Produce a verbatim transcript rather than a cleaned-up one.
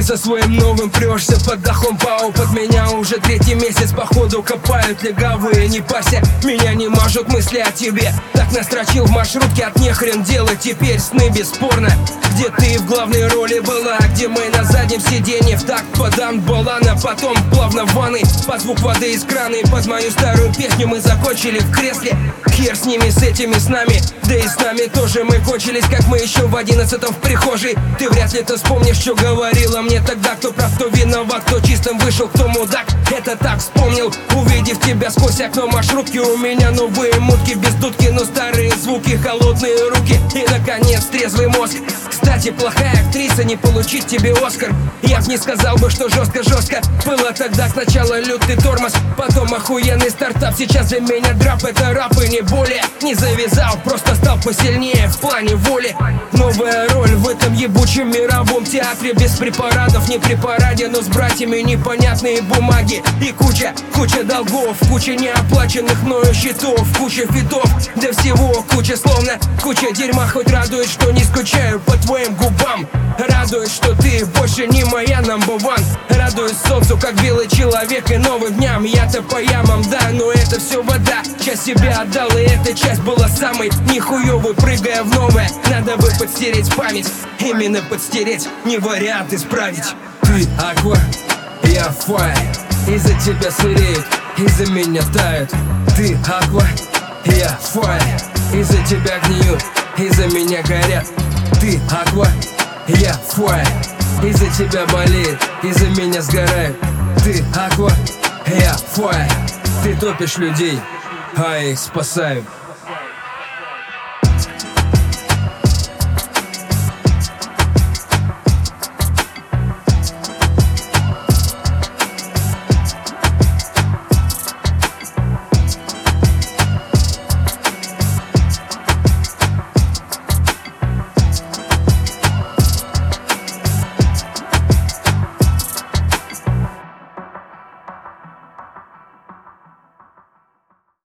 со своим новым прешься под дахом ПАО. Под меня уже третий месяц походу копают легавые. Не парься, меня не мажут мысли о тебе. Так настрочил в маршрутке, от нехрен делать теперь сны бесспорно. Где ты в главной роли была, где мы на заднем сиденье в такт подам балана. Потом плавно в ванной, под звук воды из крана. И под мою старую песню мы закончили в кресле. Хер с ними, с этими, с нами, да и с нами тоже. Мы кончились, как мы еще в одиннадцатом в прихожей. Ты вряд ли ты вспомнишь, что говорила мне тогда. Кто прав, кто виноват, кто чистым вышел, кто мудак. Это так вспомнил, увидев тебя сквозь окно маршрутки. У меня новые мутки, без дудки, но старые звуки, холодные руки и, наконец, трезвый мозг. Кстати, плохая актриса, не получить тебе Оскар. Я б не сказал бы, что жестко-жестко было тогда. Сначала лютый тормоз, потом охуенный стартап. Сейчас для меня драп — это рап и не более. Не завязал, просто стал посильнее в плане воли. Новая роль в этом ебучем мировом театре. Без препаратов, не при параде, но с братьями непонятные бумаги. И куча, куча долгов, куча неоплаченных мною счетов, куча фитов, для всего куча, словно куча дерьма. Хоть радует, что не скучаю по твоим губам. Радует, что ты больше не моя number one. Радует солнцу, как белый человек, и новым дням. Я-то по ямам, да, но это все вода. Часть себя отдал, и эта часть была самой нихуевой. Прыгая в новое, надо бы подстереть память. Именно подстереть, не вариант исправить. Ты аква, я фаер. Из-за тебя сыреют, из-за меня тают. Ты аква, я фаер. Из-за тебя гниют, из-за меня горят. Ты аква, я фаер. Из-за тебя болеет, из-за меня сгорает. Ты аква, я фаер. Ты топишь людей, а я их спасаю.